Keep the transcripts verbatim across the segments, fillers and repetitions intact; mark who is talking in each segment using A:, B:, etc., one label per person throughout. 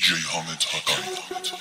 A: جی حامد حقانی.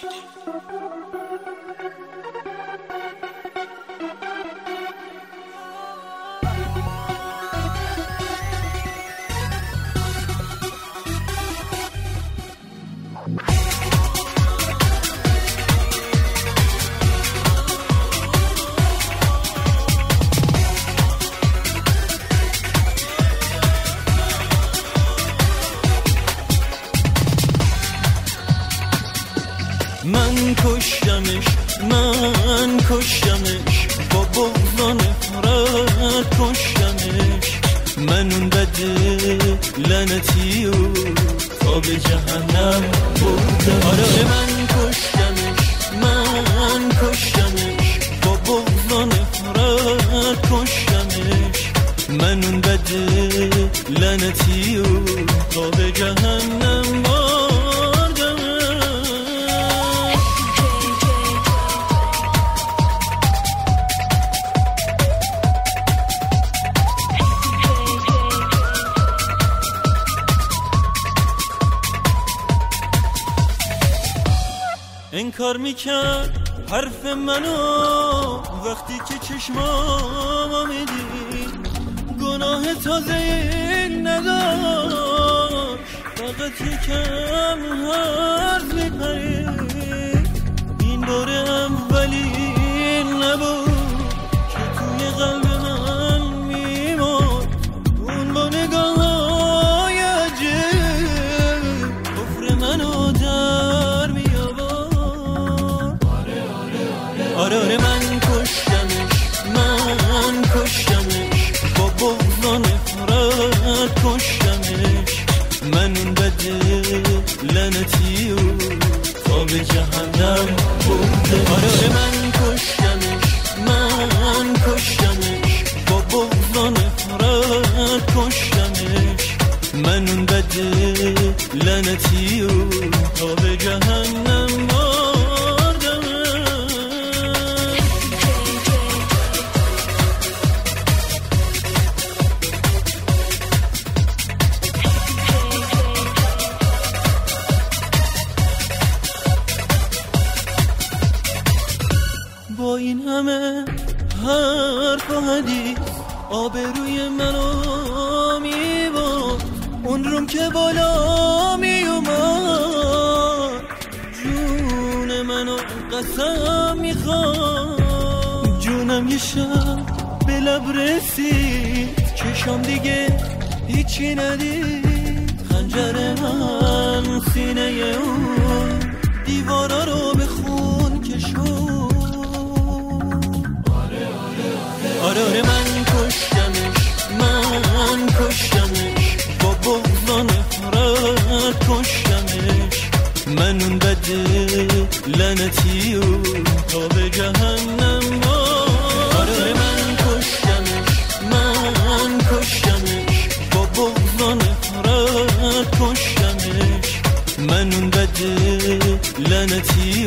B: من کشتمش من کشتمش با بغض و نفرت کشتمش، من اون بده لعنتی و تا به جهنم بردم. آره من کشتمش من کشتمش با بغض و نفرت کشتمش، من اون بده لعنتی و تا به جهنم بردم. انکار میکرد حرف منو وقتی که چشمامو میدید، گناه تازه نداشت، فقط یکم حرف میپرید. این بار اولین نبود که توی قلب من میماد، اون با نگاه‌های عجیب کفر منو در می آره آره من کشتمش من کشتمش با بغض و نفرت کشتمش، من اون بده لعنتی و تا به جهنم برده. آره آره من کشتمش من کشتمش با بغض و نفرت کشتمش، من اون بده لعنتی و تا به جهنم برده. با این همه حرف و حدیث آبروی منو میبرد، اون روم که بالا میومد جون منو قسم میخواد. جونم یه شب به لب رسید، چشم دیگه هیچی ندید، خنجر من سینه اون دیوارا رو به خون کشون. آره آره من کشتمش من کشتمش با بغض و نفرت کشتمش، من اون بده لعنتی و تا به جهنم برده. آره آره من کشتمش من کشتمش با بغض و نفرت کشتمش، من اون بده لعنتی